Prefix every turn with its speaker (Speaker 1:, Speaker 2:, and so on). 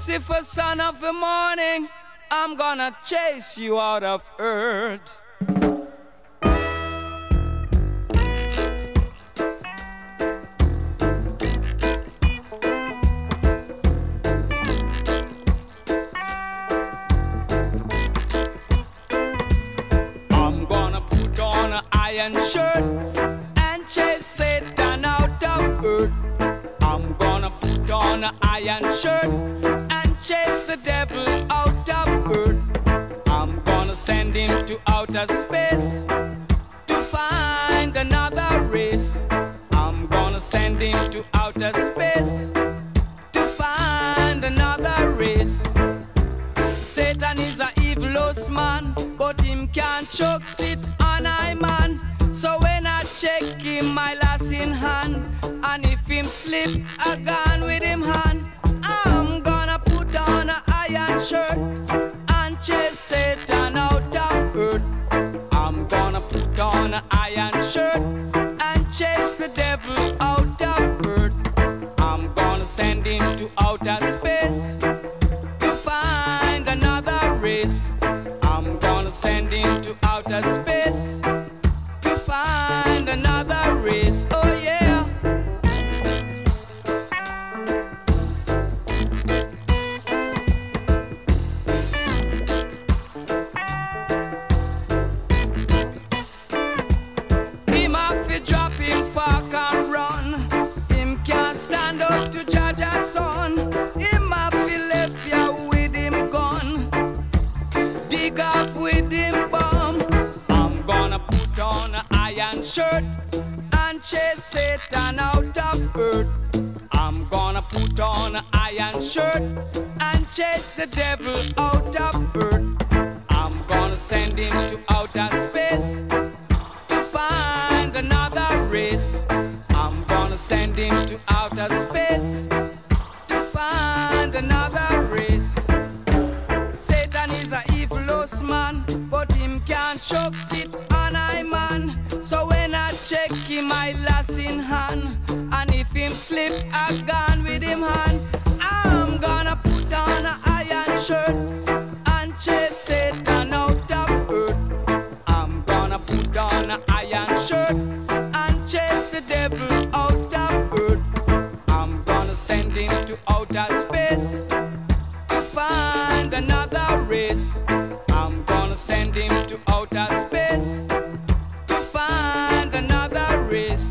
Speaker 1: Lucifer, son of the morning, I'm gonna chase you out of earth. I'm gonna put on an iron shirt and chase Satan out of earth. I'm gonna put on an iron shirt and chase the devil out of earth. I'm gonna send him to outer space to find another race. I'm gonna send him to outer space to find another race. Satan is a evilous man, but him can't choke sit on I man. So when I check him, my lass in hand, and if him slip, I gone with him hand. I'm gonna put on an iron shirt and chase Satan out of earth. I'm gonna put on an iron shirt and chase the devil out of earth. I'm gonna send him to outer space to find another race. I'm gonna send him to outer space to find another race. Oh yeah. Him have to drop him fork and run. Him can't stand up to judge a son. Him have to left ya with him gun, dig off with him bomb. I'm gonna put on an iron shirt and chase Satan out of earth. I'm gonna put on an iron shirt and chase the devil out of earth. I'm gonna send him to outer space to find another race. I'm gonna send him to outer space to find another race. Satan is a evilous man, but him can't choke sit on I man. So when I check him, I lass in hand, and if him slip, I gone with him hand. I'm gonna put on an iron shirt and chase Satan out of earth. I'm gonna put on an iron shirt and chase the devil out of earth. I'm gonna send him to outer space to find another race. I'm gonna send him to outer space to find another race.